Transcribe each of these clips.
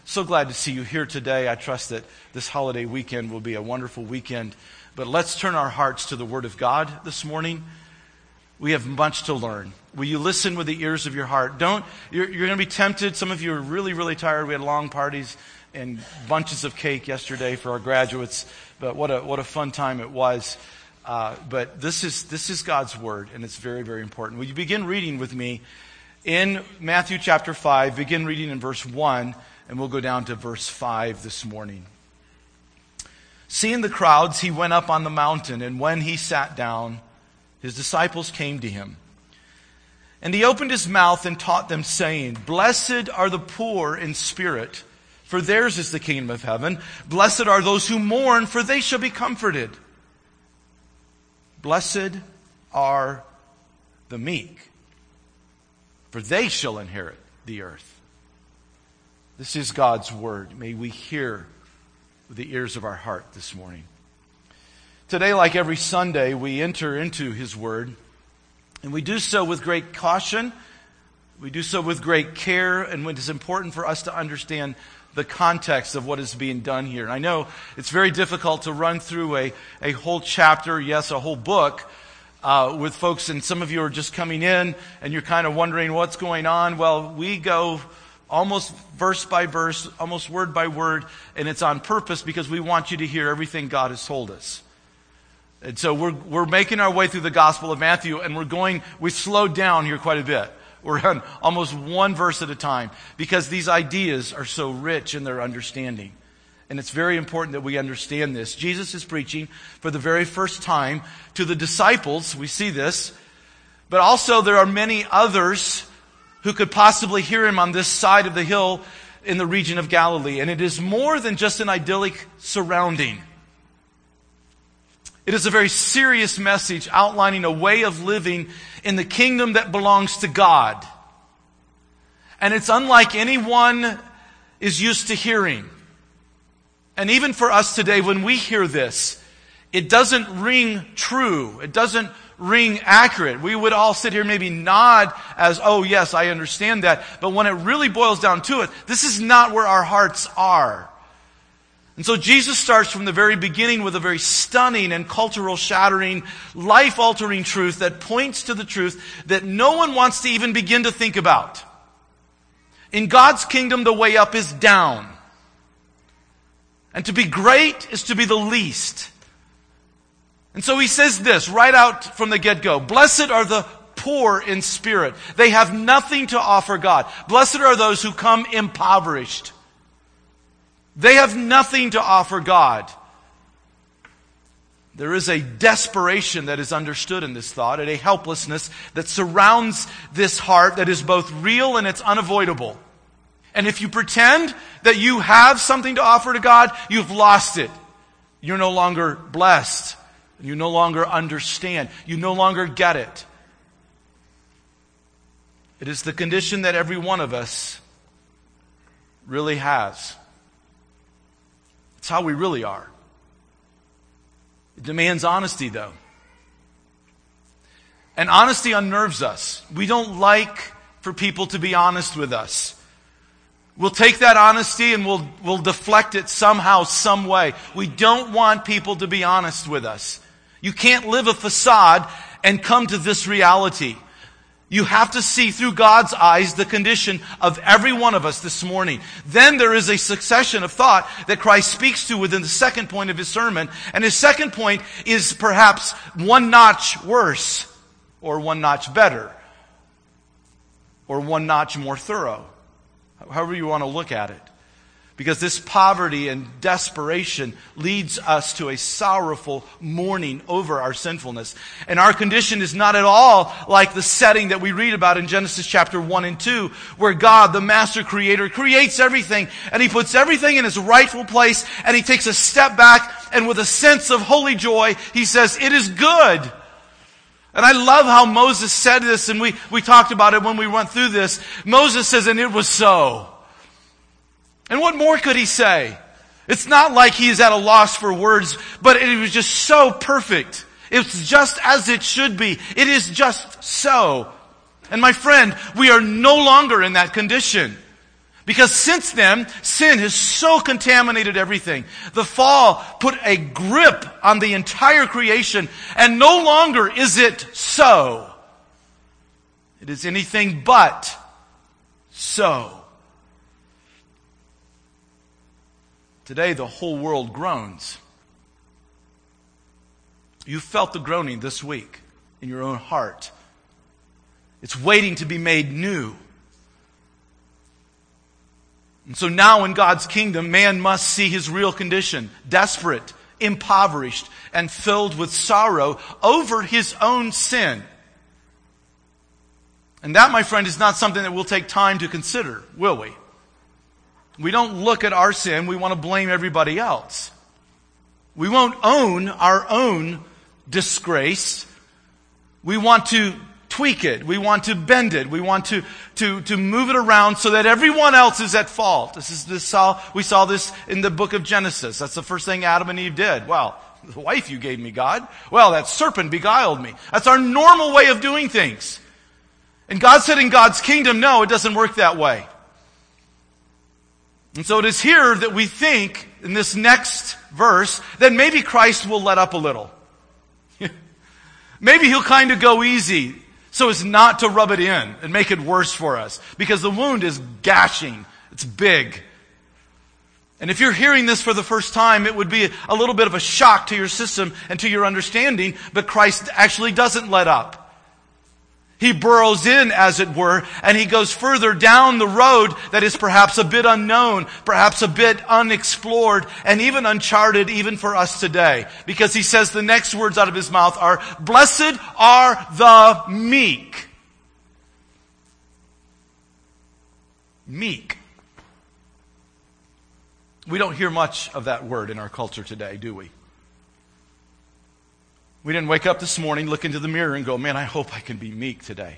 So glad to see you here today. I trust that this holiday weekend will be a wonderful weekend. But let's turn our hearts to the Word of God this morning. We have much to learn. Will you listen with the ears of your heart? You're going to be tempted. Some of you are really, really tired. We had long parties and bunches of cake yesterday for our graduates. But what a fun time it was. But this is God's Word, and it's very, very important. Will you begin reading with me in Matthew chapter 5, begin reading in verse 1, and we'll go down to verse 5 this morning. Seeing the crowds, he went up on the mountain, and when he sat down, his disciples came to him. And he opened his mouth and taught them, saying, Blessed are the poor in spirit, for theirs is the kingdom of heaven. Blessed are those who mourn, for they shall be comforted. Blessed are the meek, for they shall inherit the earth. This is God's Word. May we hear with the ears of our heart this morning. Today, like every Sunday, we enter into His Word, and we do so with great caution. We do so with great care, and it is important for us to understand the context of what is being done here. And I know it's very difficult to run through a whole chapter, yes, a whole book, with folks, and some of you are just coming in, and you're kind of wondering what's going on. Well, we go almost verse by verse, almost word by word, and it's on purpose because we want you to hear everything God has told us. And so we're making our way through the Gospel of Matthew, and we slowed down here quite a bit. We're on almost one verse at a time because these ideas are so rich in their understanding. And it's very important that we understand this. Jesus is preaching for the very first time to the disciples. We see this. But also there are many others who could possibly hear him on this side of the hill in the region of Galilee. And it is more than just an idyllic surrounding. It is a very serious message outlining a way of living in the kingdom that belongs to God. And it's unlike anyone is used to hearing. And even for us today, when we hear this, it doesn't ring true. It doesn't ring accurate. We would all sit here and maybe nod as, oh yes, I understand that. But when it really boils down to it, this is not where our hearts are. And so Jesus starts from the very beginning with a very stunning and cultural shattering, life-altering truth that points to the truth that no one wants to even begin to think about. In God's kingdom, the way up is down. And to be great is to be the least. And so he says this right out from the get-go. Blessed are the poor in spirit. They have nothing to offer God. Blessed are those who come impoverished. They have nothing to offer God. There is a desperation that is understood in this thought, and a helplessness that surrounds this heart that is both real and it's unavoidable. And if you pretend that you have something to offer to God, you've lost it. You're no longer blessed. You no longer understand. You no longer get it. It is the condition that every one of us really has. It's how we really are. It demands honesty, though. And honesty unnerves us. We don't like for people to be honest with us. We'll take that honesty and we'll deflect it somehow, some way. We don't want people to be honest with us. You can't live a facade and come to this reality. You have to see through God's eyes the condition of every one of us this morning. Then there is a succession of thought that Christ speaks to within the second point of his sermon. And his second point is perhaps one notch worse, or one notch better, or one notch more thorough. However you want to look at it. Because this poverty and desperation leads us to a sorrowful mourning over our sinfulness. And our condition is not at all like the setting that we read about in Genesis chapter 1 and 2, where God, the master creator, creates everything, and he puts everything in its rightful place, and he takes a step back, and with a sense of holy joy, he says, "It is good." And I love how Moses said this, and we talked about it when we went through this. Moses says, "And it was so." And what more could he say? It's not like he is at a loss for words, but it was just so perfect. It's just as it should be. It is just so. And my friend, we are no longer in that condition. Because since then, sin has so contaminated everything. The fall put a grip on the entire creation, and no longer is it so. It is anything but so. Today, the whole world groans. You felt the groaning this week in your own heart. It's waiting to be made new. And so now in God's kingdom, man must see his real condition, desperate, impoverished, and filled with sorrow over his own sin. And that, my friend, is not something that we'll take time to consider, will we? We don't look at our sin, we want to blame everybody else. We won't own our own disgrace. We want to tweak it. We want to bend it. We want to move it around so that everyone else is at fault. We saw this in the book of Genesis. That's the first thing Adam and Eve did. Well, the wife you gave me, God. Well, that serpent beguiled me. That's our normal way of doing things. And God said in God's kingdom, no, it doesn't work that way. And so it is here that we think, in this next verse, that maybe Christ will let up a little. Maybe he'll kind of go easy so as not to rub it in and make it worse for us. Because the wound is gashing. It's big. And if you're hearing this for the first time, it would be a little bit of a shock to your system and to your understanding. But Christ actually doesn't let up. He burrows in, as it were, and he goes further down the road that is perhaps a bit unknown, perhaps a bit unexplored, and even uncharted even for us today. Because he says the next words out of his mouth are, "Blessed are the meek." Meek. We don't hear much of that word in our culture today, do we? We didn't wake up this morning, look into the mirror and go, man, I hope I can be meek today.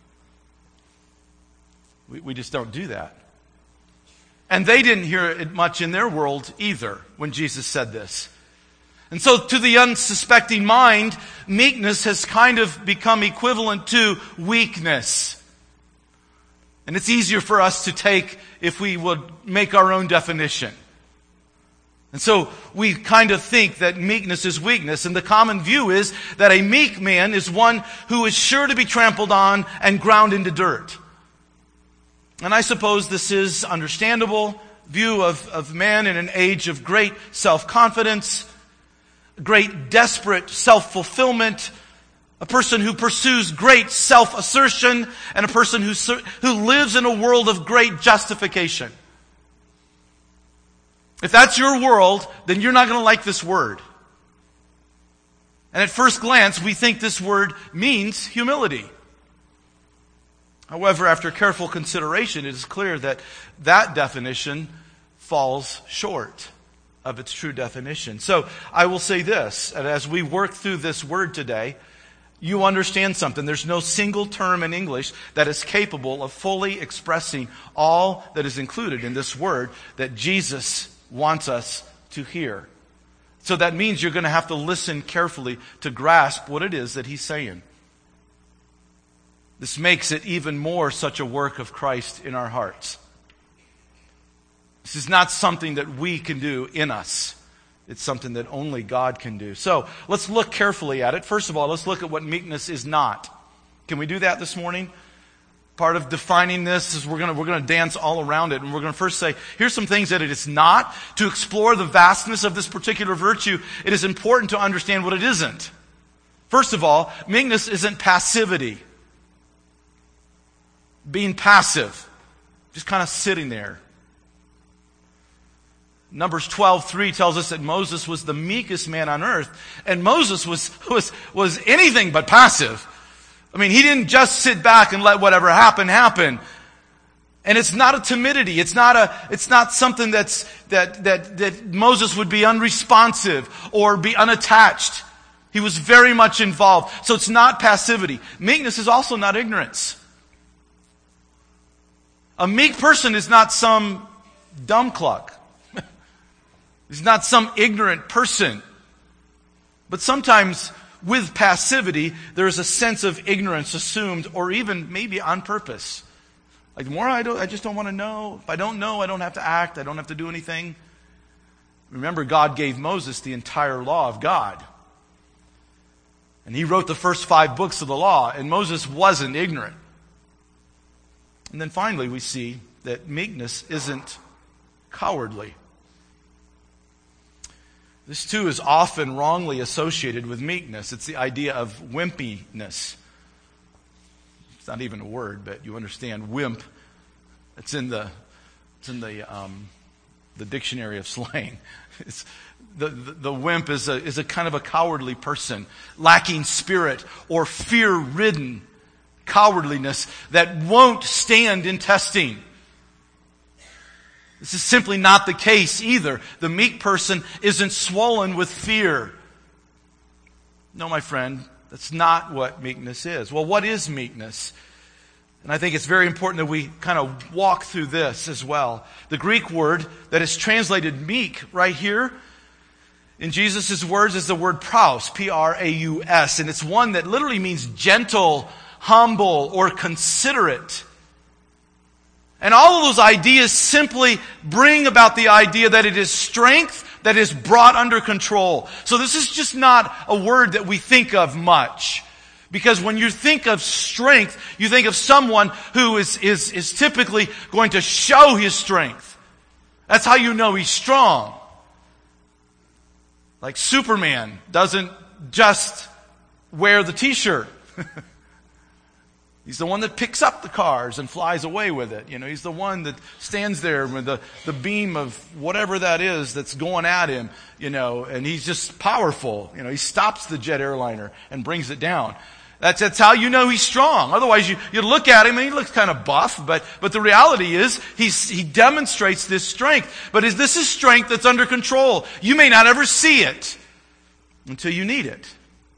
We just don't do that. And they didn't hear it much in their world either when Jesus said this. And so to the unsuspecting mind, meekness has kind of become equivalent to weakness. And it's easier for us to take if we would make our own definition. And so we kind of think that meekness is weakness. And the common view is that a meek man is one who is sure to be trampled on and ground into dirt. And I suppose this is understandable view of man in an age of great self-confidence, great desperate self-fulfillment, a person who pursues great self-assertion, and a person who lives in a world of great justification. If that's your world, then you're not going to like this word. And at first glance, we think this word means humility. However, after careful consideration, it is clear that that definition falls short of its true definition. So I will say this, and as we work through this word today, you understand something. There's no single term in English that is capable of fully expressing all that is included in this word that Jesus wants us to hear. So that means you're going to have to listen carefully to grasp what it is that he's saying. This makes it even more such a work of Christ in our hearts. This is not something that we can do in us. It's something that only God can do. So let's look carefully at it. First of all, let's look at what meekness is not. Can we do that this morning? Part of defining this is we're going to dance all around it. And we're going to first say, here's some things that it is not. To explore the vastness of this particular virtue, it is important to understand what it isn't. First of all, meekness isn't passivity. Being passive. Just kind of sitting there. Numbers 12:3 tells us that Moses was the meekest man on earth. And Moses was anything but passive. I mean, he didn't just sit back and let whatever happen. And it's not a timidity. It's not something that Moses would be unresponsive or be unattached. He was very much involved. So it's not passivity. Meekness is also not ignorance. A meek person is not some dumb cluck. He's not some ignorant person. But sometimes with passivity, there is a sense of ignorance assumed or even maybe on purpose. Like the more I just don't want to know. If I don't know, I don't have to act. I don't have to do anything. Remember, God gave Moses the entire law of God. And he wrote the first 5 books of the law, and Moses wasn't ignorant. And then finally we see that meekness isn't cowardly. This too is often wrongly associated with meekness. It's the idea of wimpiness. It's not even a word, but you understand wimp. It's in the dictionary of slang. The wimp is a kind of a cowardly person, lacking spirit or fear-ridden cowardliness that won't stand in testing. This is simply not the case either. The meek person isn't swollen with fear. No, my friend, that's not what meekness is. Well, what is meekness? And I think it's very important that we kind of walk through this as well. The Greek word that is translated meek right here in Jesus' words is the word praus, P-R-A-U-S. And it's one that literally means gentle, humble, or considerate. And all of those ideas simply bring about the idea that it is strength that is brought under control. So this is just not a word that we think of much. Because when you think of strength, you think of someone who is typically going to show his strength. That's how you know he's strong. Like Superman doesn't just wear the t-shirt. He's the one that picks up the cars and flies away with it. You know, he's the one that stands there with the beam of whatever that is that's going at him, you know, and he's just powerful. You know, he stops the jet airliner and brings it down. That's how you know he's strong. Otherwise, you look at him and he looks kind of buff, but the reality is he demonstrates this strength. But this is strength that's under control. You may not ever see it until you need it.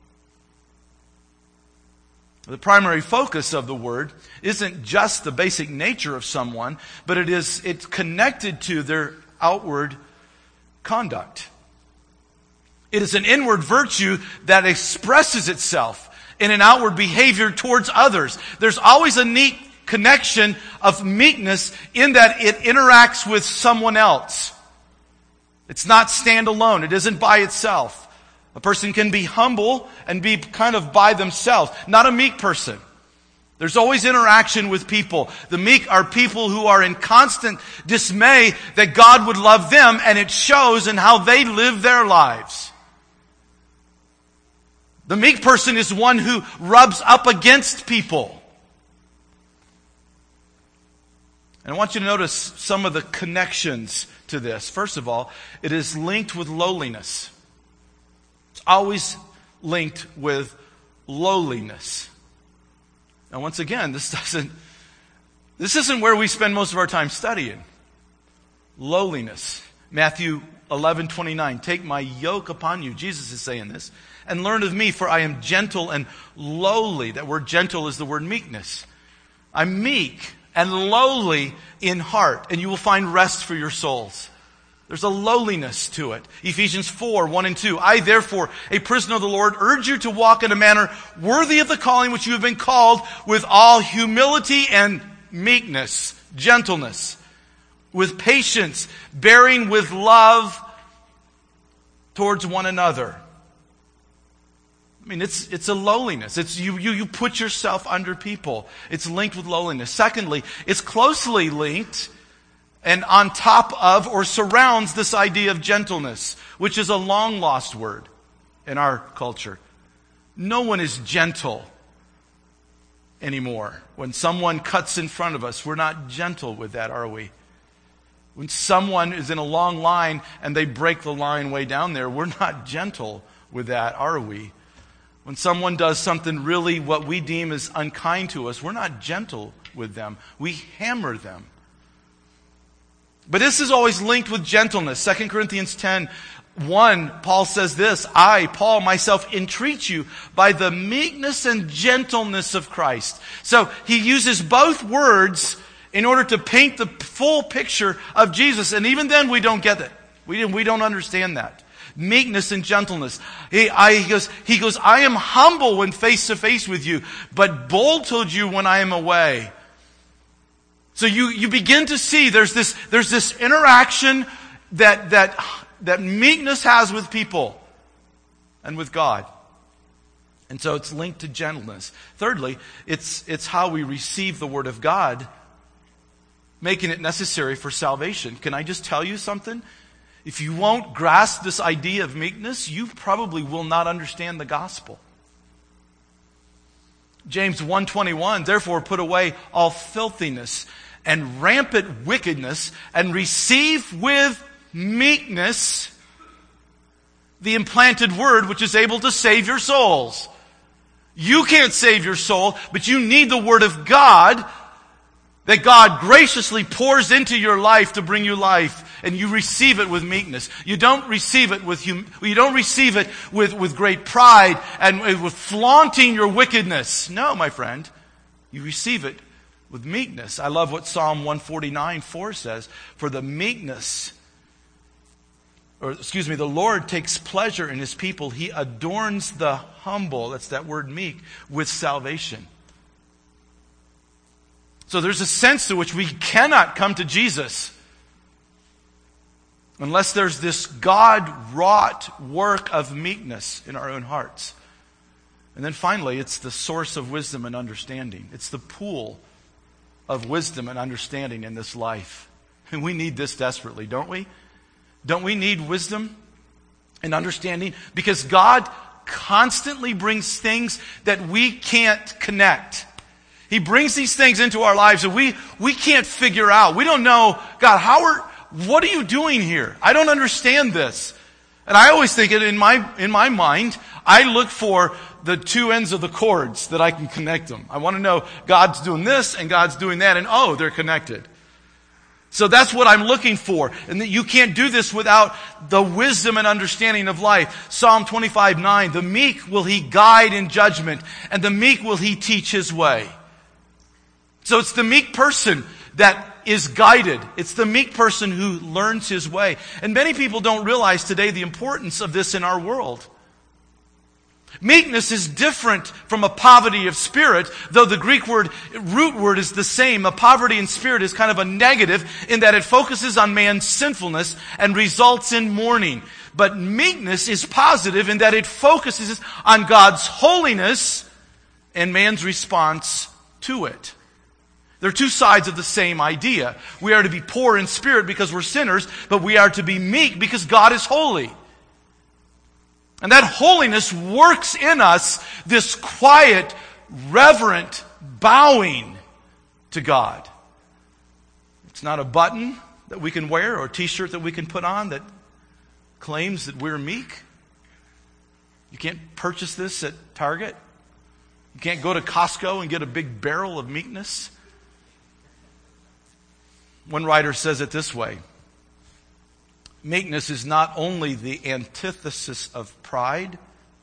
The primary focus of the word isn't just the basic nature of someone, but it's connected to their outward conduct. It is an inward virtue that expresses itself in an outward behavior towards others. There's always a neat connection of meekness in that it interacts with someone else. It's not standalone. It isn't by itself. A person can be humble and be kind of by themselves. Not a meek person. There's always interaction with people. The meek are people who are in constant dismay that God would love them, and it shows in how they live their lives. The meek person is one who rubs up against people. And I want you to notice some of the connections to this. First of all, it is linked with lowliness. It's always linked with lowliness. Now, once again, this isn't where we spend most of our time studying. Lowliness. Matthew 11:29. Take my yoke upon you. Jesus is saying this. And learn of me, for I am gentle and lowly. That word gentle is the word meekness. I'm meek and lowly in heart, and you will find rest for your souls. There's a lowliness to it. Ephesians 4:1 and 2. I, therefore, a prisoner of the Lord, urge you to walk in a manner worthy of the calling which you have been called, with all humility and meekness, gentleness, with patience, bearing with love towards one another. I mean, it's a lowliness. It's you put yourself under people. It's linked with lowliness. Secondly, it's closely linked and on top of or surrounds this idea of gentleness, which is a long lost word in our culture. No one is gentle anymore. When someone cuts in front of us, we're not gentle with that, are we? When someone is in a long line and they break the line way down there, we're not gentle with that, are we? When someone does something really what we deem as unkind to us, we're not gentle with them. We hammer them. But this is always linked with gentleness. 2 Corinthians 10:1, Paul says this, I, Paul, myself, entreat you by the meekness and gentleness of Christ. So he uses both words in order to paint the full picture of Jesus. And even then we don't get it. We don't understand that. Meekness and gentleness. He goes, I am humble when face to face with you, but bold toward you when I am away. So you begin to see there's this interaction that meekness has with people and with God. And so it's linked to gentleness. Thirdly, it's how we receive the Word of God, making it necessary for salvation. Can I just tell you something? If you won't grasp this idea of meekness, you probably will not understand the gospel. James 1:21, therefore put away all filthiness and rampant wickedness and receive with meekness the implanted word which is able to save your souls. You can't save your soul, but you need the Word of God that God graciously pours into your life to bring you life, and you receive it with meekness. You don't receive it with with great pride and with flaunting your wickedness. No, my friend, you receive it with meekness. I love what Psalm 149:4 says, for the Lord takes pleasure in His people. He adorns the humble, that's that word meek, with salvation. So there's a sense to which we cannot come to Jesus unless there's this God-wrought work of meekness in our own hearts. And then finally, it's the source of wisdom and understanding. It's the pool of wisdom and understanding in this life. And we need this desperately, don't we? Don't we need wisdom and understanding? Because God constantly brings things that we can't connect. He brings these things into our lives that we can't figure out. We don't know, God, what are you doing here? I don't understand this. And I always think it in my mind, I look for the two ends of the cords that I can connect them. I want to know God's doing this and God's doing that, and they're connected. So that's what I'm looking for. And that you can't do this without the wisdom and understanding of life. Psalm 25:9, the meek will He guide in judgment, and the meek will He teach His way. So it's the meek person that is guided. It's the meek person who learns his way. And many people don't realize today the importance of this in our world. Meekness is different from a poverty of spirit, though the Greek root word is the same. A poverty in spirit is kind of a negative in that it focuses on man's sinfulness and results in mourning. But meekness is positive in that it focuses on God's holiness and man's response to it. They're two sides of the same idea. We are to be poor in spirit because we're sinners, but we are to be meek because God is holy. And that holiness works in us this quiet, reverent bowing to God. It's not a button that we can wear or a t-shirt that we can put on that claims that we're meek. You can't purchase this at Target. You can't go to Costco and get a big barrel of meekness. One writer says it this way: meekness is not only the antithesis of pride.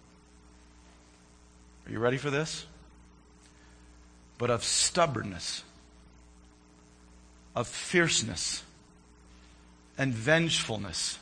Are you ready for this? But of stubbornness, of fierceness, and vengefulness.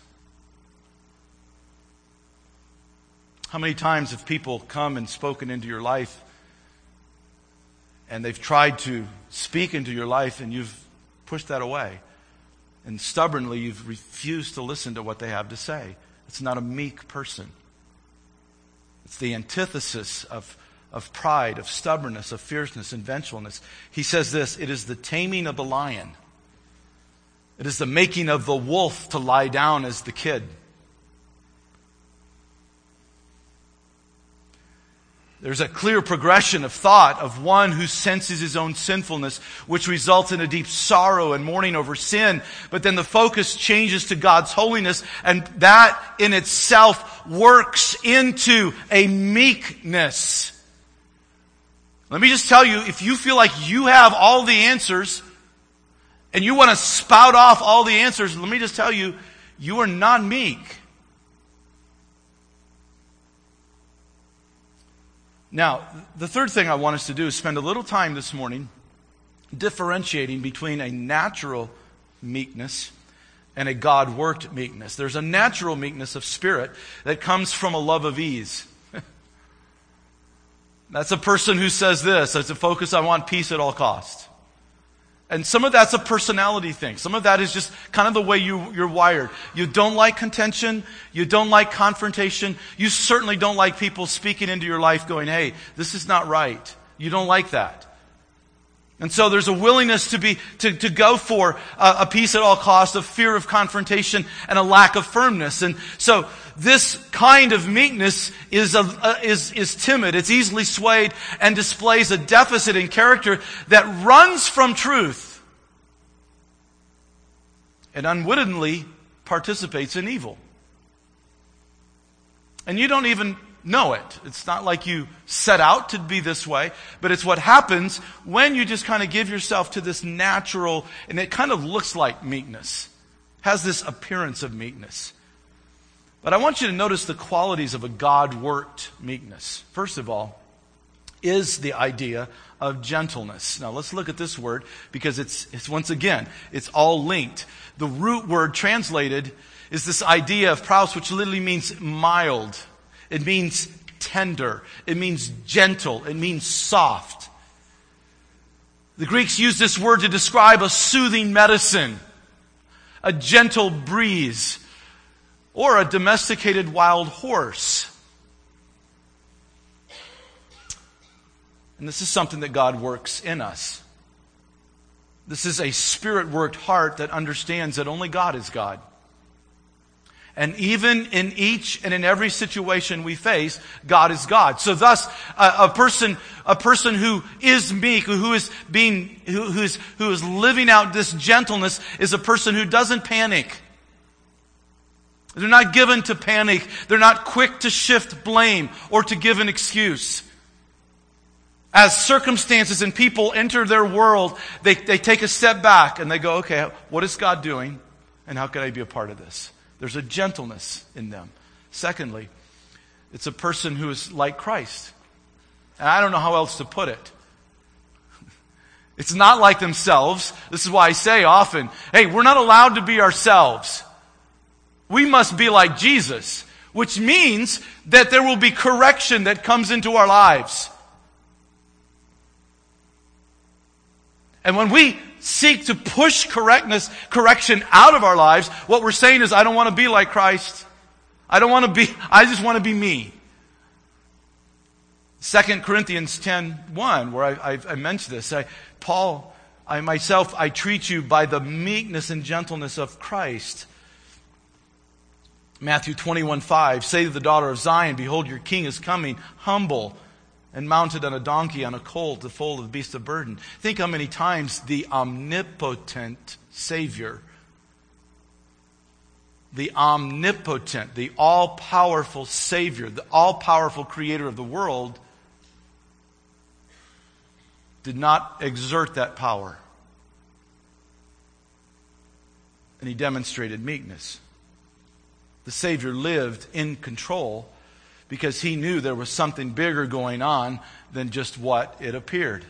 How many times have people come and spoken into your life, and they've tried to speak into your life, and you've pushed that away? And stubbornly, you've refused to listen to what they have to say. It's not a meek person. It's the antithesis of pride, of stubbornness, of fierceness, and vengefulness. He says this: it is the taming of the lion. It is the making of the wolf to lie down as the kid. There's a clear progression of thought of one who senses his own sinfulness, which results in a deep sorrow and mourning over sin. But then the focus changes to God's holiness, and that in itself works into a meekness. Let me just tell you, if you feel like you have all the answers, and you want to spout off all the answers, let me just tell you, you are not meek. Now, the third thing I want us to do is spend a little time this morning differentiating between a natural meekness and a God-worked meekness. There's a natural meekness of spirit that comes from a love of ease. That's a person who says this: as a focus, I want peace at all costs. And some of that's a personality thing. Some of that is just kind of the way you're wired. You don't like contention. You don't like confrontation. You certainly don't like people speaking into your life going, hey, this is not right. You don't like that. And so there's a willingness to go for a peace at all costs, a fear of confrontation, and a lack of firmness. And so this kind of meekness is timid. It's easily swayed and displays a deficit in character that runs from truth and unwittingly participates in evil. And you don't even know it. It's not like you set out to be this way, but it's what happens when you just kind of give yourself to this natural, and it kind of looks like meekness, has this appearance of meekness. But I want you to notice the qualities of a God-worked meekness. First of all, is the idea of gentleness. Now let's look at this word, because it's once again, it's all linked. The root word translated is this idea of praus, which literally means mild. It means tender. It means gentle. It means soft. The Greeks use this word to describe a soothing medicine, a gentle breeze, or a domesticated wild horse. And this is something that God works in us. This is a Spirit-worked heart that understands that only God is God. And even in each and in every situation we face, God is God. So thus, a person who is meek, who is living out this gentleness, is a person who doesn't panic. They're not given to panic. They're not quick to shift blame or to give an excuse. As circumstances and people enter their world, they take a step back and they go, okay, what is God doing? And how can I be a part of this? There's a gentleness in them. Secondly, it's a person who is like Christ. And I don't know how else to put it. It's not like themselves. This is why I say often, hey, we're not allowed to be ourselves. We must be like Jesus, which means that there will be correction that comes into our lives. And when we seek to push correction out of our lives, what we're saying is, I don't want to be like Christ. I just want to be me. 2 Corinthians 10:1, where I mentioned this. I treat you by the meekness and gentleness of Christ. Matthew 21:5, say to the daughter of Zion, behold, your king is coming, humble, and mounted on a donkey, on a colt, the foal of the beast of burden. Think how many times the omnipotent Savior, the omnipotent, the all-powerful Savior, the all-powerful Creator of the world, did not exert that power. And He demonstrated meekness. The Savior lived in control because He knew there was something bigger going on than just what it appeared.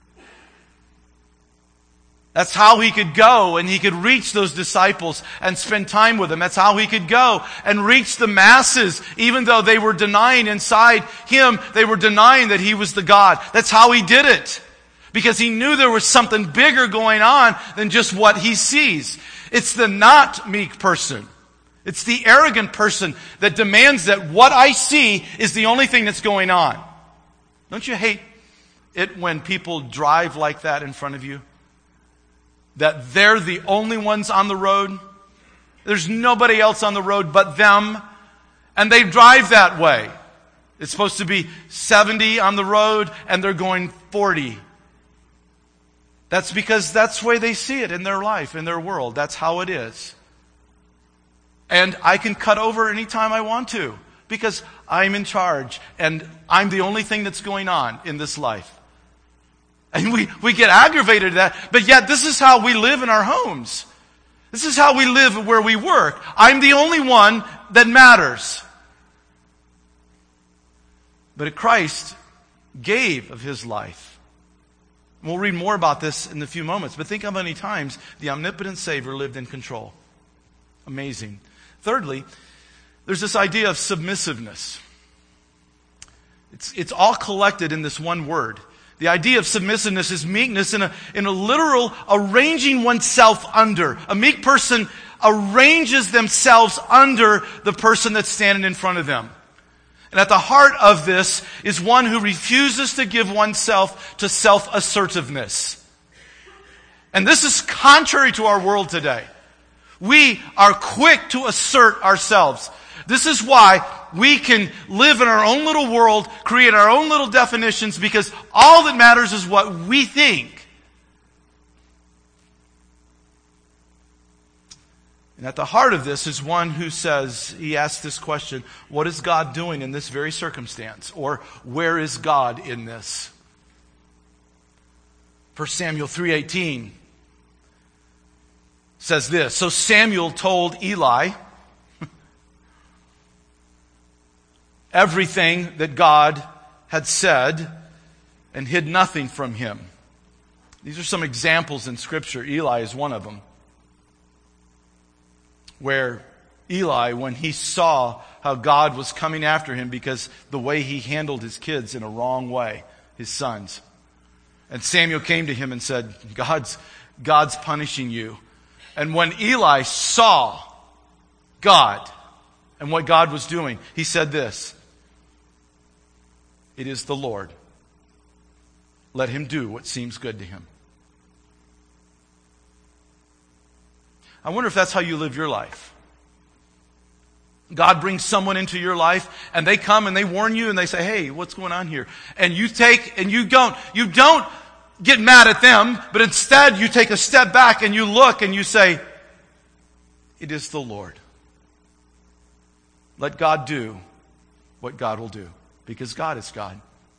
That's how He could go and He could reach those disciples and spend time with them. That's how He could go and reach the masses. Even though they were denying inside Him, they were denying that He was the God. That's how He did it. Because He knew there was something bigger going on than just what He sees. It's the not meek person. It's the arrogant person that demands that what I see is the only thing that's going on. Don't you hate it when people drive like that in front of you? That they're the only ones on the road? There's nobody else on the road but them. And they drive that way. It's supposed to be 70 on the road and they're going 40. That's because that's the way they see it in their life, in their world. That's how it is. And I can cut over anytime I want to because I'm in charge and I'm the only thing that's going on in this life. And we get aggravated at that, but yet this is how we live in our homes. This is how we live where we work. I'm the only one that matters. But Christ gave of His life. We'll read more about this in a few moments, but think how many times the omnipotent Savior lived in control. Amazing. Thirdly, there's this idea of submissiveness. It's all collected in this one word. The idea of submissiveness is meekness in a literal arranging oneself under. A meek person arranges themselves under the person that's standing in front of them. And at the heart of this is one who refuses to give oneself to self-assertiveness. And this is contrary to our world today. We are quick to assert ourselves. This is why we can live in our own little world, create our own little definitions, because all that matters is what we think. And at the heart of this is one who says, he asks this question, what is God doing in this very circumstance? Or where is God in this? 1 Samuel 3:18 says this, so Samuel told Eli everything that God had said and hid nothing from him. These are some examples in Scripture. Eli is one of them. Where Eli, when he saw how God was coming after him because the way he handled his kids in a wrong way, his sons. And Samuel came to him and said, God's punishing you. And when Eli saw God and what God was doing, he said this, it is the Lord. Let him do what seems good to him. I wonder if that's how you live your life. God brings someone into your life and they come and they warn you and they say, hey, what's going on here? And you take and you don't get mad at them, but instead you take a step back and you look and you say, it is the Lord. Let God do what God will do. Because God is God.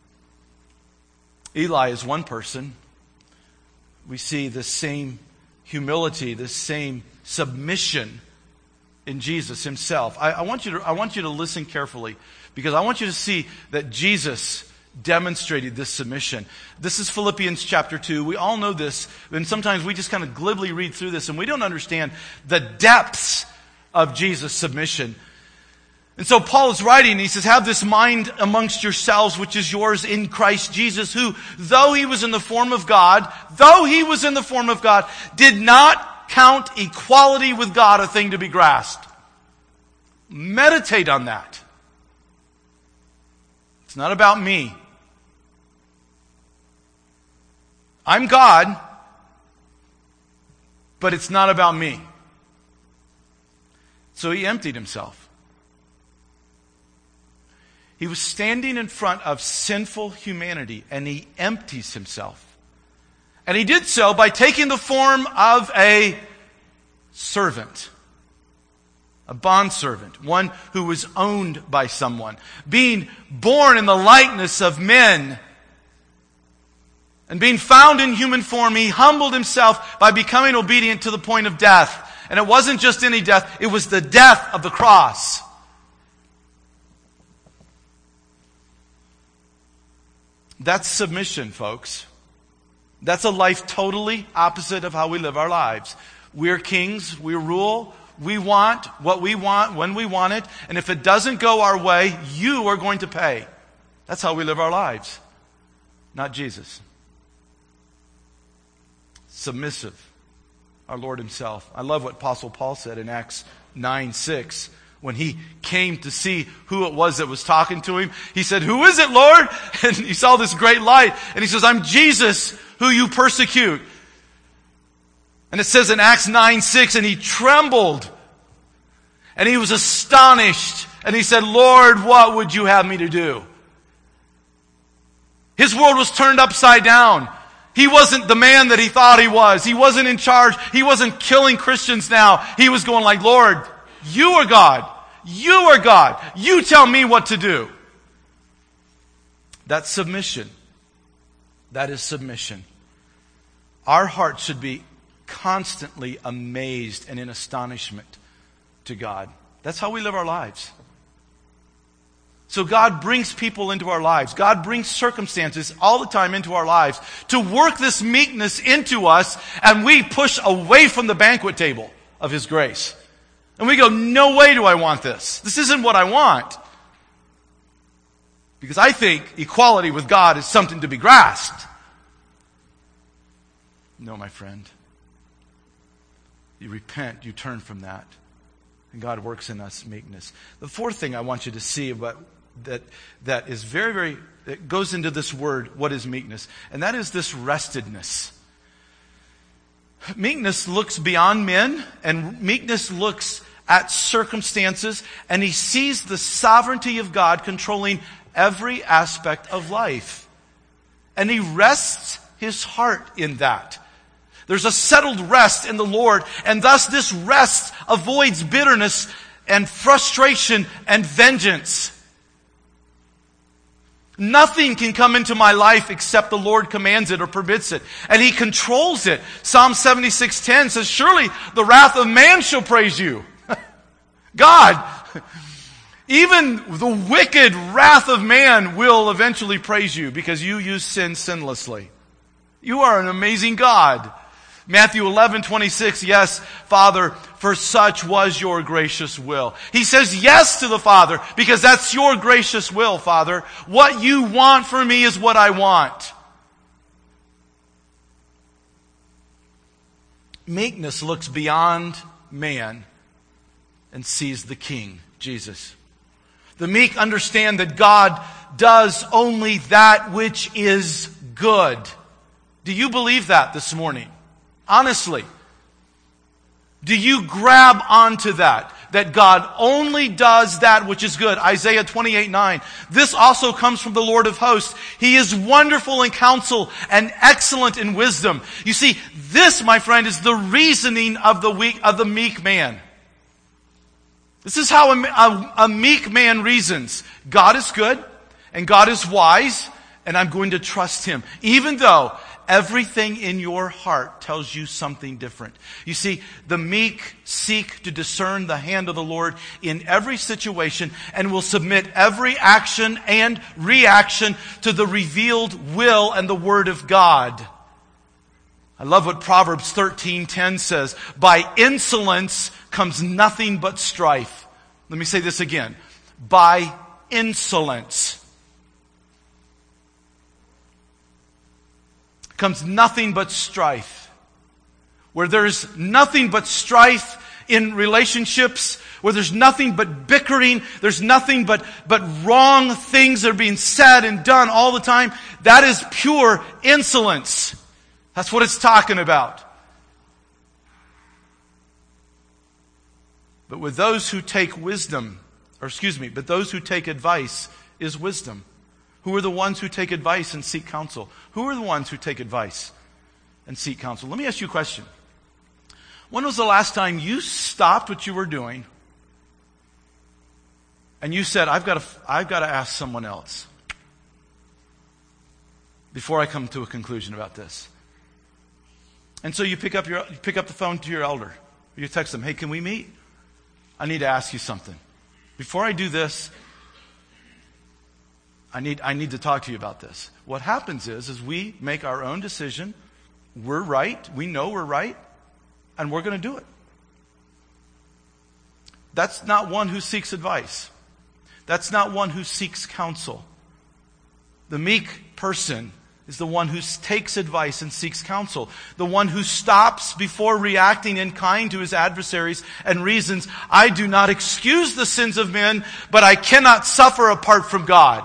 Eli is one person. We see the same humility, the same submission in Jesus himself. I want you to listen carefully, because I want you to see that Jesus demonstrated this submission. This is Philippians chapter 2. We all know this, and sometimes we just kind of glibly read through this and we don't understand the depths of Jesus' submission. And so Paul is writing, he says, have this mind amongst yourselves, which is yours in Christ Jesus, who, though he was in the form of God, did not count equality with God a thing to be grasped. Meditate on that. It's not about me. I'm God, but it's not about me. So he emptied himself. He was standing in front of sinful humanity, and he empties himself. And he did so by taking the form of a servant, a bondservant, one who was owned by someone, being born in the likeness of men. And being found in human form, he humbled himself by becoming obedient to the point of death. And it wasn't just any death, it was the death of the cross. That's submission, folks. That's a life totally opposite of how we live our lives. We're kings, we rule, we want what we want when we want it, and if it doesn't go our way, you are going to pay. That's how we live our lives, not Jesus. Submissive, our Lord himself. I love what Apostle Paul said in Acts 9:6. When he came to see who it was that was talking to him, he said, who is it, Lord? And he saw this great light. And he says, I'm Jesus who you persecute. And it says in Acts 9:6, and he trembled. And he was astonished. And he said, Lord, what would you have me to do? His world was turned upside down. He wasn't the man that he thought he was. He wasn't in charge. He wasn't killing Christians now. He was going like, Lord, you are God. You are God. You tell me what to do. That's submission. That is submission. Our hearts should be constantly amazed and in astonishment to God. That's how we live our lives. So God brings people into our lives. God brings circumstances all the time into our lives to work this meekness into us, and we push away from the banquet table of his grace. And we go, no way do I want this. This isn't what I want. Because I think equality with God is something to be grasped. No, my friend. You repent, you turn from that. And God works in us meekness. The fourth thing I want you to see about that is very, it goes into this word, what is meekness? And that is this restedness. Meekness looks beyond men, and meekness looks at circumstances, and he sees the sovereignty of God controlling every aspect of life. And he rests his heart in that. There's a settled rest in the Lord, and thus this rest avoids bitterness and frustration and vengeance. Nothing can come into my life except the Lord commands it or permits it. And he controls it. Psalm 76:10 says, surely the wrath of man shall praise you. God, even the wicked wrath of man will eventually praise you because you use sin sinlessly. You are an amazing God. Matthew 11:26, yes, Father, for such was your gracious will. He says yes to the Father because that's your gracious will, Father. What you want for me is what I want. Meekness looks beyond man and sees the King, Jesus. The meek understand that God does only that which is good. Do you believe that this morning? Honestly, do you grab onto that? That God only does that which is good. Isaiah 28:9. This also comes from the Lord of hosts. He is wonderful in counsel and excellent in wisdom. You see, this, my friend, is the reasoning of the meek man. This is how a meek man reasons. God is good, and God is wise, and I'm going to trust Him. Even though everything in your heart tells you something different. You see, the meek seek to discern the hand of the Lord in every situation and will submit every action and reaction to the revealed will and the Word of God. I love what Proverbs 13:10 says. By insolence comes nothing but strife. Let me say this again. By insolence comes nothing but strife. Where there's nothing but strife in relationships, where there's nothing but bickering, there's nothing but wrong things that are being said and done all the time, that is pure insolence. That's what it's talking about. But with those who take but those who take advice is wisdom. Who are the ones who take advice and seek counsel? Who are the ones who take advice and seek counsel? Let me ask you a question. When was the last time you stopped what you were doing and you said, I've got to ask someone else before I come to a conclusion about this? And so you pick up the phone to your elder. You text them, hey, can we meet? I need to ask you something. Before I do this, I need to talk to you about this. What happens is we make our own decision. We're right. We know we're right. And we're going to do it. That's not one who seeks advice. That's not one who seeks counsel. The meek person is the one who takes advice and seeks counsel. The one who stops before reacting in kind to his adversaries and reasons, I do not excuse the sins of men, but I cannot suffer apart from God.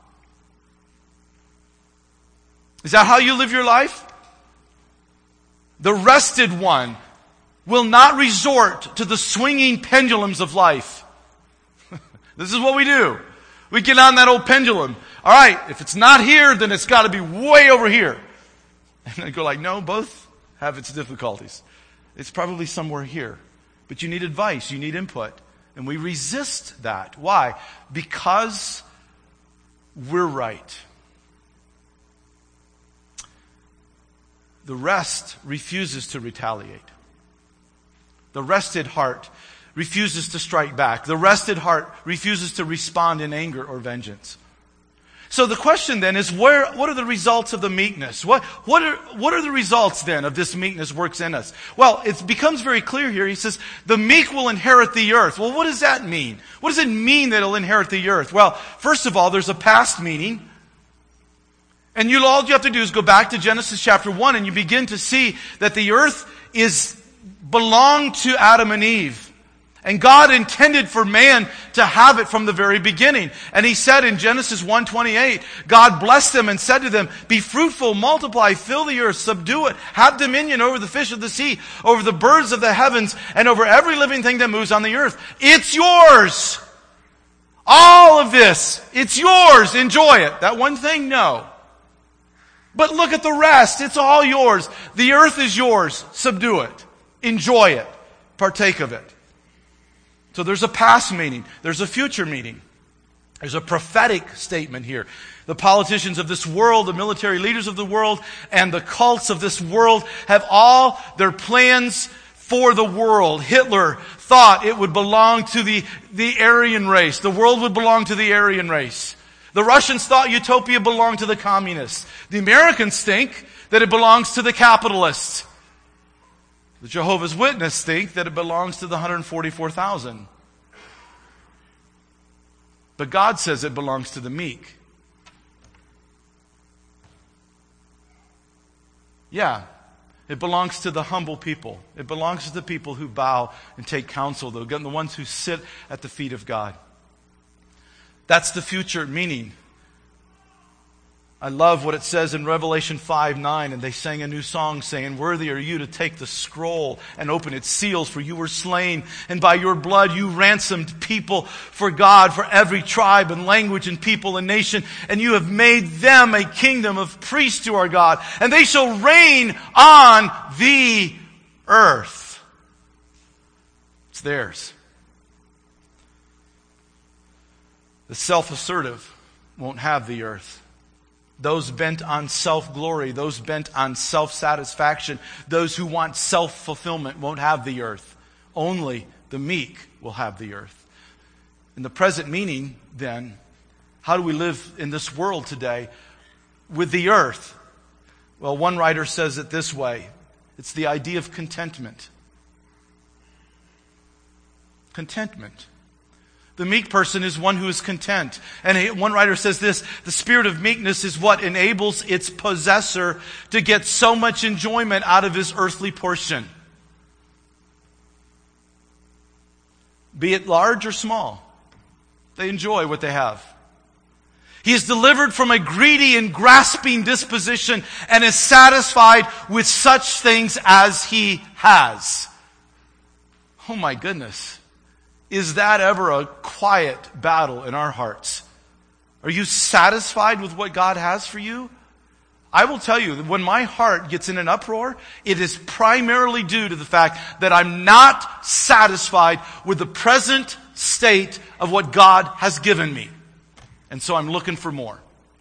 Is that how you live your life? The rested one will not resort to the swinging pendulums of life. This is what we do. We get on that old pendulum. All right, if it's not here, then it's got to be way over here. And I go like, no, both have its difficulties. It's probably somewhere here. But you need advice, you need input. And we resist that. Why? Because we're right. The rest refuses to retaliate. The rested heart refuses to strike back. The rested heart refuses to respond in anger or vengeance. So the question then is, what are the results of the meekness? What are the results then of this meekness works in us? Well, it becomes very clear here. He says, the meek will inherit the earth. Well, what does that mean? What does it mean that it'll inherit the earth? Well, first of all, there's a past meaning. And all you have to do is go back to Genesis chapter 1 and you begin to see that the earth belonged to Adam and Eve. And God intended for man to have it from the very beginning. And He said in Genesis 1:28, God blessed them and said to them, be fruitful, multiply, fill the earth, subdue it, have dominion over the fish of the sea, over the birds of the heavens, and over every living thing that moves on the earth. It's yours. All of this, it's yours. Enjoy it. That one thing, no. But look at the rest. It's all yours. The earth is yours. Subdue it. Enjoy it. Partake of it. So there's a past meaning. There's a future meaning. There's a prophetic statement here. The politicians of this world, the military leaders of the world, and the cults of this world have all their plans for the world. Hitler thought it would belong to the Aryan race. The world would belong to the Aryan race. The Russians thought utopia belonged to the communists. The Americans think that it belongs to the capitalists. The Jehovah's Witnesses think that it belongs to the 144,000. But God says it belongs to the meek. Yeah, it belongs to the humble people. It belongs to the people who bow and take counsel, the ones who sit at the feet of God. That's the future meaning. I love what it says in Revelation 5:9, and they sang a new song saying, worthy are you to take the scroll and open its seals, for you were slain, and by your blood you ransomed people for God, for every tribe and language and people and nation, and you have made them a kingdom of priests to our God, and they shall reign on the earth. It's theirs. The self-assertive won't have the earth. Those bent on self-glory, those bent on self-satisfaction, those who want self-fulfillment won't have the earth. Only the meek will have the earth. In the present meaning, then, how do we live in this world today with the earth? Well, one writer says it this way. It's the idea of contentment. Contentment. The meek person is one who is content. And one writer says this, the spirit of meekness is what enables its possessor to get so much enjoyment out of his earthly portion. Be it large or small, they enjoy what they have. He is delivered from a greedy and grasping disposition and is satisfied with such things as he has. Oh my goodness. Is that ever a quiet battle in our hearts? Are you satisfied with what God has for you? I will tell you that when my heart gets in an uproar, it is primarily due to the fact that I'm not satisfied with the present state of what God has given me. And so I'm looking for more.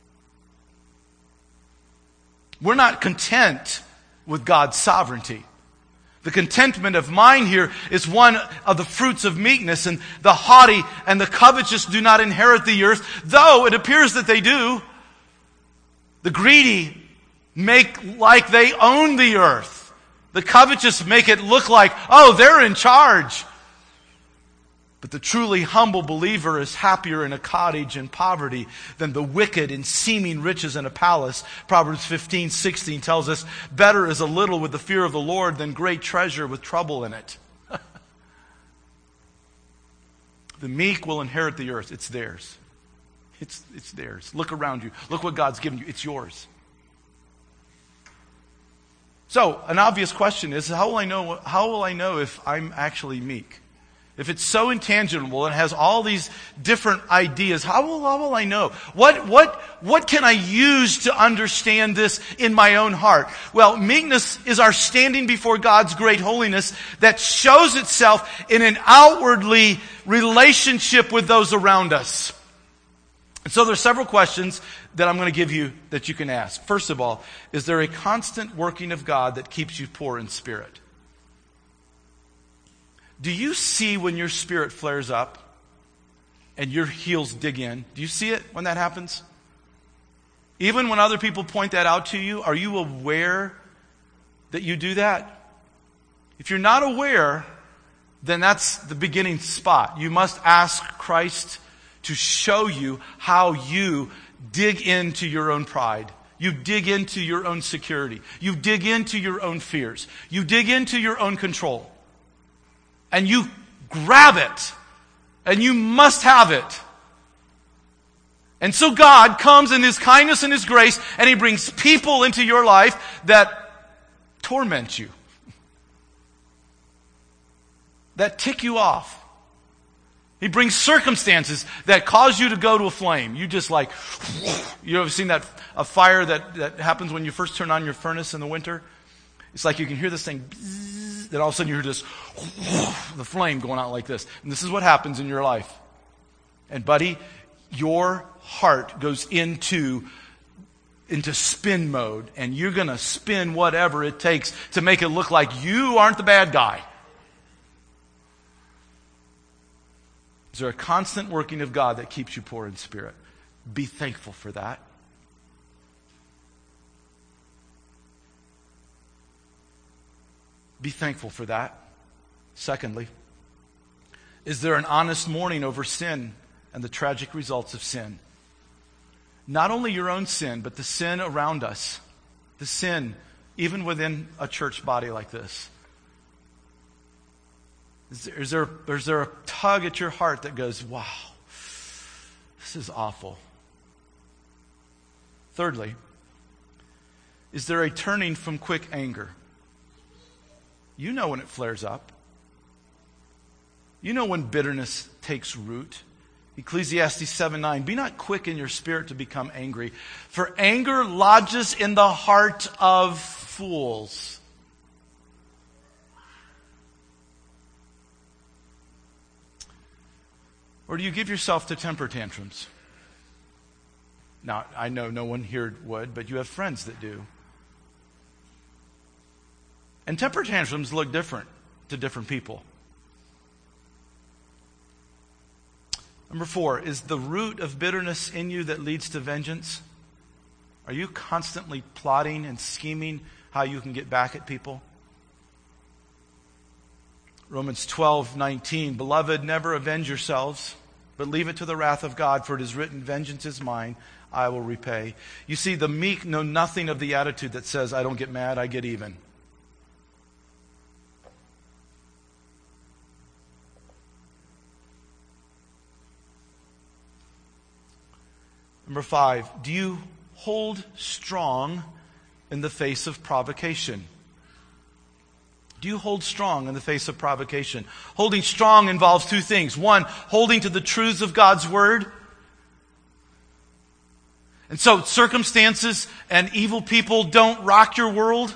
We're not content with God's sovereignty. The contentment of mine here is one of the fruits of meekness, and the haughty and the covetous do not inherit the earth, though it appears that they do. The greedy make like they own the earth. The covetous make it look like, oh, they're in charge. But the truly humble believer is happier in a cottage in poverty than the wicked in seeming riches in a palace. Proverbs 15:16 tells us, better is a little with the fear of the Lord than great treasure with trouble in it. The meek will inherit the earth. It's theirs. It's theirs. Look around you. Look what God's given you. It's yours. So, an obvious question is, how will I know if I'm actually meek? If it's so intangible and has all these different ideas, how will I know? What can I use to understand this in my own heart? Well, meekness is our standing before God's great holiness that shows itself in an outwardly relationship with those around us. And so there's several questions that I'm going to give you that you can ask. First of all, is there a constant working of God that keeps you poor in spirit? Do you see when your spirit flares up and your heels dig in? Do you see it when that happens? Even when other people point that out to you, are you aware that you do that? If you're not aware, then that's the beginning spot. You must ask Christ to show you how you dig into your own pride. You dig into your own security. You dig into your own fears. You dig into your own control. And you grab it. And you must have it. And so God comes in His kindness and His grace, and He brings people into your life that torment you. That tick you off. He brings circumstances that cause you to go to a flame. You just like, you ever seen a fire that happens when you first turn on your furnace in the winter? It's like you can hear this thing, then all of a sudden you hear this, the flame going out like this. And this is what happens in your life. And buddy, your heart goes into spin mode, and you're going to spin whatever it takes to make it look like you aren't the bad guy. Is there a constant working of God that keeps you poor in spirit? Be thankful for that. Be thankful for that. Secondly, is there an honest mourning over sin and the tragic results of sin? Not only your own sin, but the sin around us. The sin, even within a church body like this. Is there a tug at your heart that goes, wow, this is awful? Thirdly, is there a turning from quick anger? You know when it flares up. You know when bitterness takes root. Ecclesiastes 7:9, be not quick in your spirit to become angry, for anger lodges in the heart of fools. Or do you give yourself to temper tantrums? Now, I know no one here would, but you have friends that do. And temper tantrums look different to different people. Number 4, is the root of bitterness in you that leads to vengeance? Are you constantly plotting and scheming how you can get back at people? Romans 12:19, beloved, never avenge yourselves, but leave it to the wrath of God, for it is written, vengeance is mine, I will repay. You see, the meek know nothing of the attitude that says, I don't get mad, I get even. Number 5, do you hold strong in the face of provocation? Do you hold strong in the face of provocation? Holding strong involves two things. One, holding to the truths of God's Word. And so circumstances and evil people don't rock your world.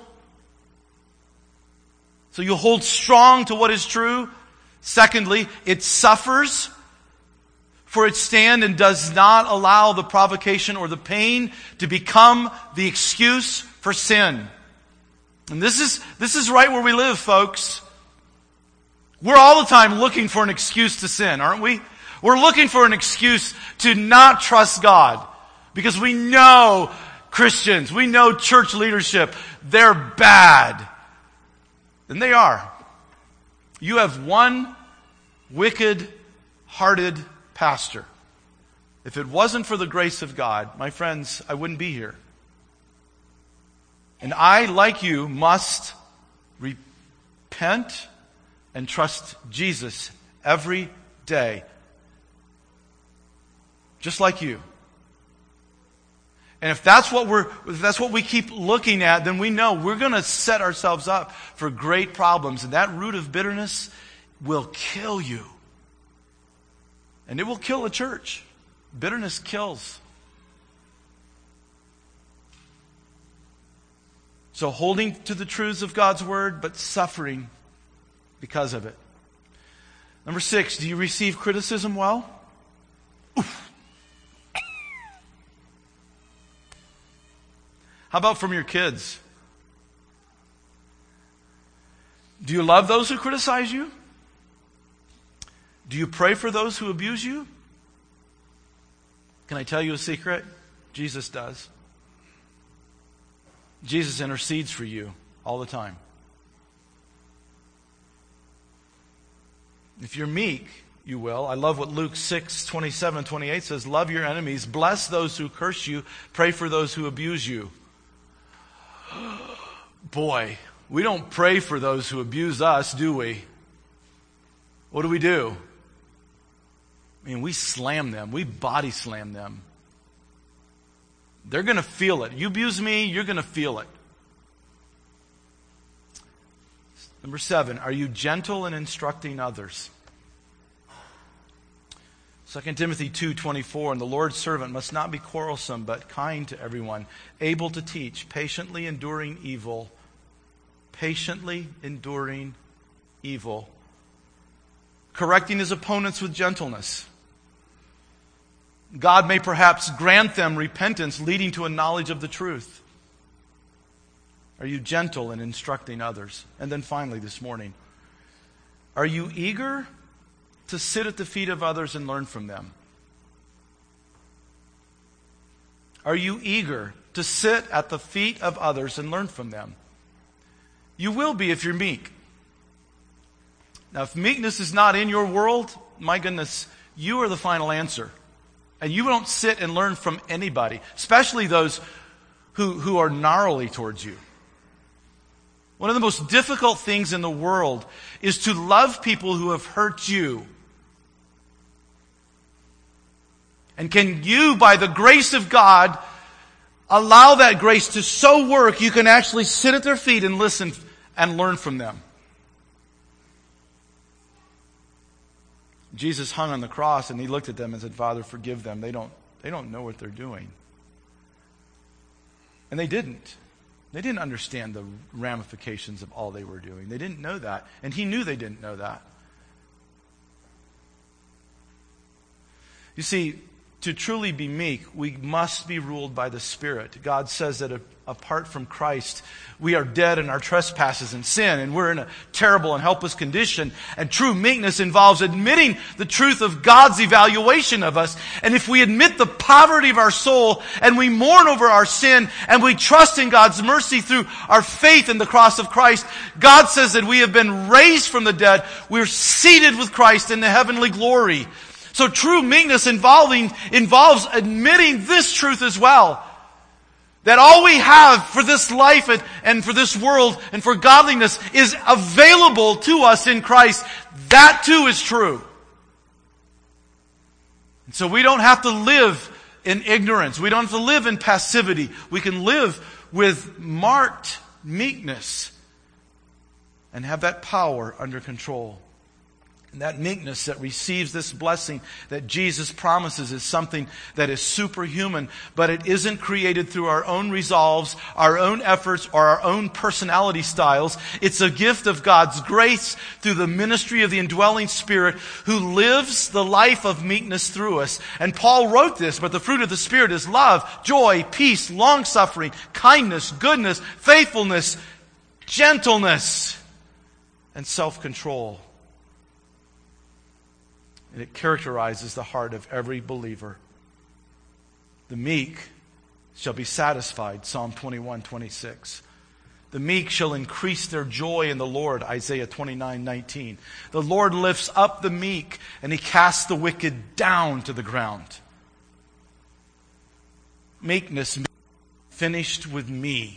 So you hold strong to what is true. Secondly, it suffers for its stand and does not allow the provocation or the pain to become the excuse for sin. And this is right where we live, folks. We're all the time looking for an excuse to sin, aren't we? We're looking for an excuse to not trust God. Because we know Christians, we know church leadership, they're bad. And they are. You have one wicked-hearted pastor. If it wasn't for the grace of God, my friends, I wouldn't be here. And I, like you, must repent and trust Jesus every day. Just like you. And if that's what we keep looking at, then we know we're going to set ourselves up for great problems. And that root of bitterness will kill you. And it will kill a church. Bitterness kills. So holding to the truths of God's Word, but suffering because of it. Number 6, do you receive criticism well? Oof. How about from your kids? Do you love those who criticize you? Do you pray for those who abuse you? Can I tell you a secret? Jesus does. Jesus intercedes for you all the time. If you're meek, you will. I love what Luke 6:27-28 says. Love your enemies, bless those who curse you, pray for those who abuse you. Boy, we don't pray for those who abuse us, do we? What do? I mean, we slam them. We body slam them. They're going to feel it. You abuse me, you're going to feel it. Number 7, are you gentle in instructing others? 2 Timothy 2:24, and the Lord's servant must not be quarrelsome, but kind to everyone, able to teach, patiently enduring evil. Patiently enduring evil. Correcting his opponents with gentleness. God may perhaps grant them repentance leading to a knowledge of the truth. Are you gentle in instructing others? And then finally this morning, are you eager to sit at the feet of others and learn from them? Are you eager to sit at the feet of others and learn from them? You will be if you're meek. Now, if meekness is not in your world, my goodness, you are the final answer. And you don't sit and learn from anybody, especially those who are gnarly towards you. One of the most difficult things in the world is to love people who have hurt you. And can you, by the grace of God, allow that grace to so work you can actually sit at their feet and listen and learn from them? Jesus hung on the cross and he looked at them and said, Father, forgive them. They don't know what they're doing. And they didn't. They didn't understand the ramifications of all they were doing. They didn't know that. And he knew they didn't know that. You see, to truly be meek, we must be ruled by the Spirit. God says that apart from Christ, we are dead in our trespasses and sin, and we're in a terrible and helpless condition. And true meekness involves admitting the truth of God's evaluation of us. And if we admit the poverty of our soul, and we mourn over our sin, and we trust in God's mercy through our faith in the cross of Christ, God says that we have been raised from the dead. We're seated with Christ in the heavenly glory. So true meekness involves admitting this truth as well. That all we have for this life and for this world and for godliness is available to us in Christ. That too is true. And so we don't have to live in ignorance. We don't have to live in passivity. We can live with marked meekness and have that power under control. And that meekness that receives this blessing that Jesus promises is something that is superhuman, but it isn't created through our own resolves, our own efforts, or our own personality styles. It's a gift of God's grace through the ministry of the indwelling Spirit who lives the life of meekness through us. And Paul wrote this, but the fruit of the Spirit is love, joy, peace, long-suffering, kindness, goodness, faithfulness, gentleness, and self-control. And it characterizes the heart of every believer. The meek shall be satisfied, Psalm 21:26. The meek shall increase their joy in the Lord, Isaiah 29:19. The Lord lifts up the meek, and he casts the wicked down to the ground. Meekness finished with me.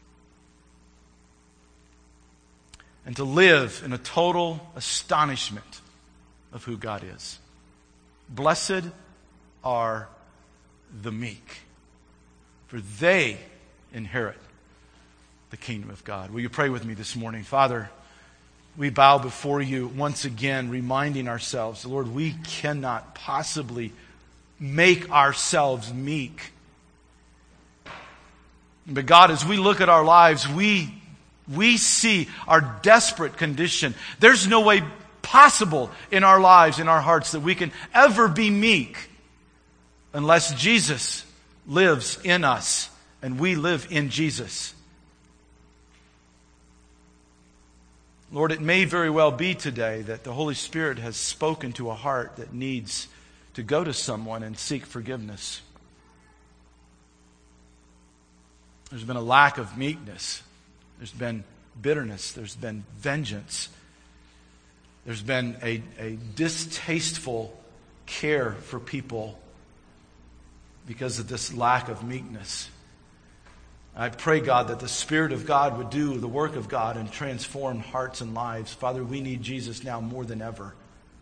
And to live in a total astonishment of who God is. Blessed are the meek, for they inherit the kingdom of God. Will you pray with me this morning? Father, we bow before you once again, reminding ourselves, Lord, we cannot possibly make ourselves meek. But God, as we look at our lives, we see our desperate condition. There's no way possible in our lives, in our hearts, that we can ever be meek unless Jesus lives in us and we live in Jesus. Lord, it may very well be today that the Holy Spirit has spoken to a heart that needs to go to someone and seek forgiveness. There's been a lack of meekness. There's been bitterness. There's been vengeance. There's been a distasteful care for people because of this lack of meekness. I pray, God, that the Spirit of God would do the work of God and transform hearts and lives. Father, we need Jesus now more than ever.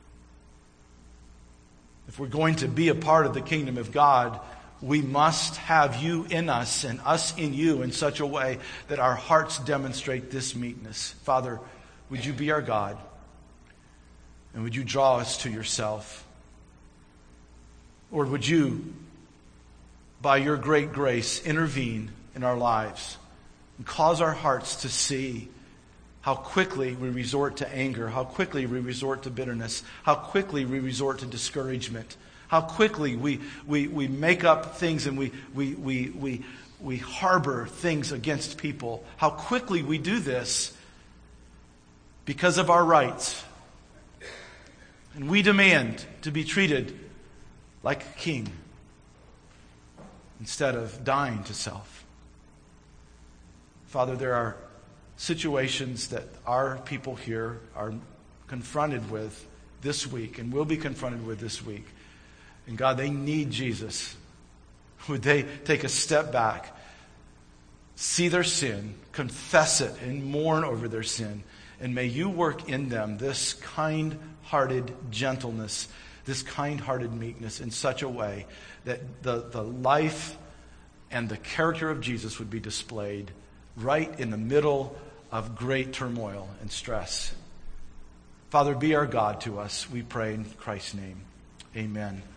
If we're going to be a part of the kingdom of God, we must have you in us and us in you in such a way that our hearts demonstrate this meekness. Father, would you be our God? And would you draw us to yourself? Lord, would you, by your great grace, intervene in our lives and cause our hearts to see how quickly we resort to anger, how quickly we resort to bitterness, how quickly we resort to discouragement, how quickly we make up things and we harbor things against people, how quickly we do this because of our rights. And we demand to be treated like a king instead of dying to self. Father, there are situations that our people here are confronted with this week and will be confronted with this week. And God, they need Jesus. Would they take a step back, see their sin, confess it, and mourn over their sin? And may you work in them this kind-hearted gentleness, this kind-hearted meekness in such a way that the life and the character of Jesus would be displayed right in the middle of great turmoil and stress. Father, be our God to us, we pray in Christ's name. Amen.